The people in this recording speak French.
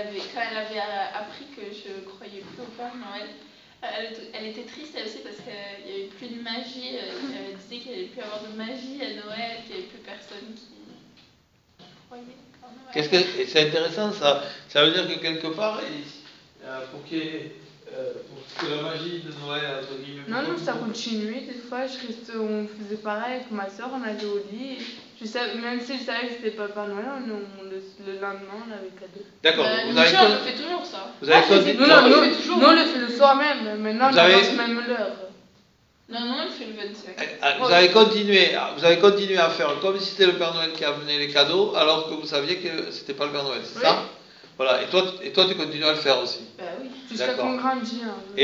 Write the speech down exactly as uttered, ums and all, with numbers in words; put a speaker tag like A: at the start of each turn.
A: avait, quand elle avait appris que je croyais plus au Père Noël, elle, elle était triste elle aussi parce qu'il n'y avait plus de magie. Elle disait qu'il n'y allait plus avoir de magie à Noël, qu'il n'y avait plus personne qui croyait en Noël.
B: Qu'est-ce que c'est intéressant ça. Ça veut dire que quelque part, pour qu'il y ait, pour que la magie de Noël entre guillemets.
C: Non, non, ça continuait. Des fois, je reste, on faisait pareil avec ma soeur, on allait au lit. Je savais, même si je savais que c'était pas Père Noël, on, on, le, le lendemain, on avait cadeau.
B: D'accord.
A: Bah,
B: vous avez
A: on le fait toujours ça.
B: Vous avez
A: ah,
B: continué.
C: Non, non, non, non, non, on le fait le soir même. Maintenant,
B: vous
C: on
B: avez...
C: avance même l'heure.
A: Non, non, on le fait le vingt-cinq.
B: Ah, vous avez continué, vous avez continué à faire comme si c'était le Père Noël qui amenait les cadeaux, alors que vous saviez que c'était pas le Père Noël, c'est oui. ça? Voilà. Et toi, et toi, tu continues à le faire aussi.
A: Bah oui.
C: Jusqu'à qu'on grandit. Hein.